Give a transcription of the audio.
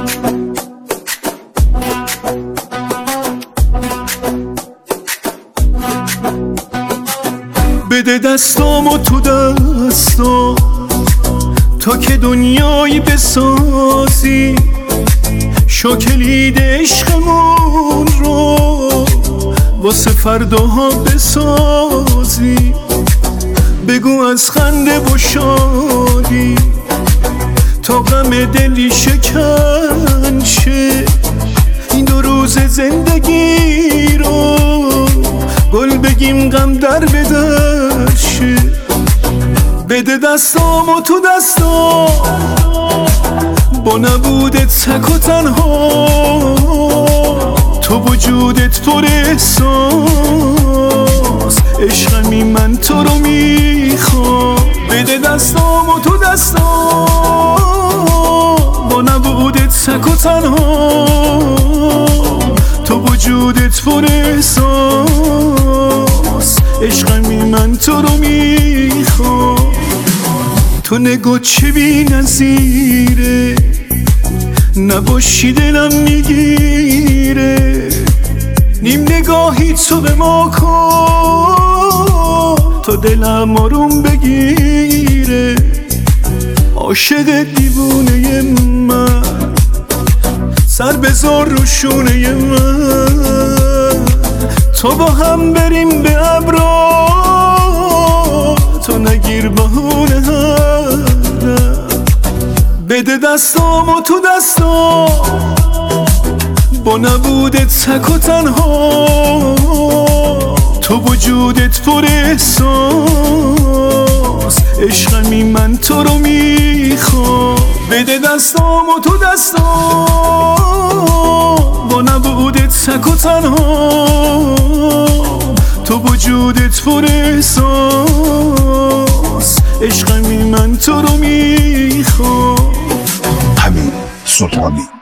بده دستامو تو دستام تا که دنیایی بسازی، شاکلید عشقمون رو واسه فرداها بسازی. بگو از خنده و شادی تا غم دلی شکن شه، این 2 روز زندگی رو گل بگیم غم در بدر شه. بده دستامو تو دستام با نبودت تک و تنها، تو وجودت پر احساس، عشقمی من تو رو میخوام. بده دستامو تو دستام با نبودت تک و تنها، تو وجودت پر احساس، عشقمی من تو رو میخوام. تو نگاه چه بی نظیره، نباشی دلم میگیره. نیم نگاهی تو به ما کن تا دلم آروم بگیره. عاشق دیوونه من، سر بذار رو شونه من، تو با هم بریم به ابرا، تو نگیر بهونه هم. بده دستامو تو دستام با نبودت تک و تنها، تو وجودت پر احساس، عشقمی من تو رو میخوام. بده دستامو تو دستام با نبودت تک و تنها، تو وجودت پر احساس، عشقمی من تو رو میخوام. حمید سلطانی.